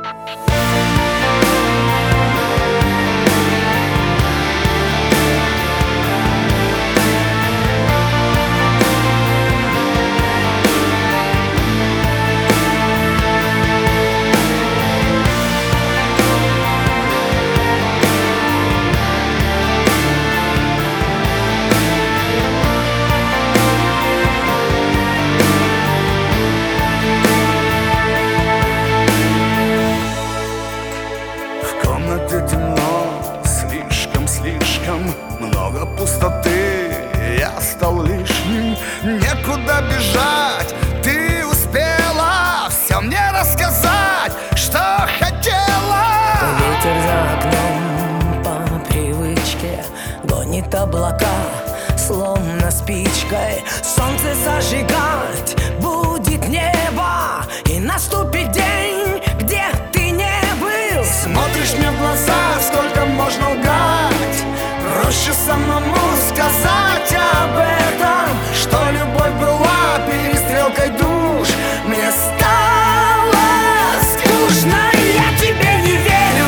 Слишком много пустоты, я стал лишним. Некуда бежать, ты успела все мне рассказать, что хотела. Ветер за окном по привычке гонит облака, словно спичкой солнце зажигать будет небо, и наступит день, где ты не был. Смотришь мне в глаза, сколько можно лгать? Проще самому сказать об этом, что любовь была перестрелкой душ. Мне стало скучно, и я тебе не верю.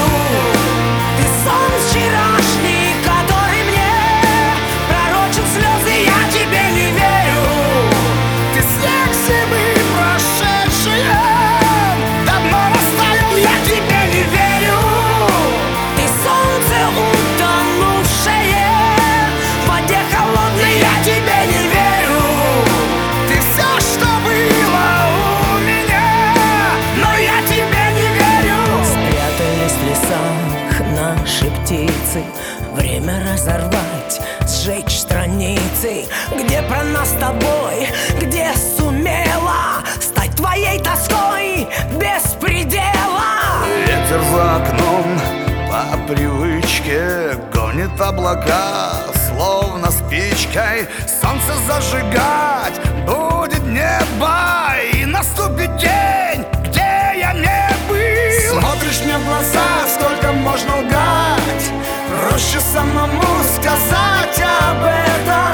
Ты сон вчерашний, который мне пророчил слезы, я тебе не верю. Ты снег зимы прошедшие, давно растаял, я тебе не верю. Ты солнце утонувшее в воде холодной, я тебе не верю. Ты все, что было у меня, но я тебе не верю. Спрятались в лесах наши птицы, время разорвать, сжечь страницы, где про нас с тобой, где сумела стать твоей тоской без предела. Ветер за окном по привычке гонит облака, словно спичкой солнце зажигать будет небо, и наступит день, где я не был. Смотришь мне в глаза, сколько можно лгать? Проще самому сказать об этом,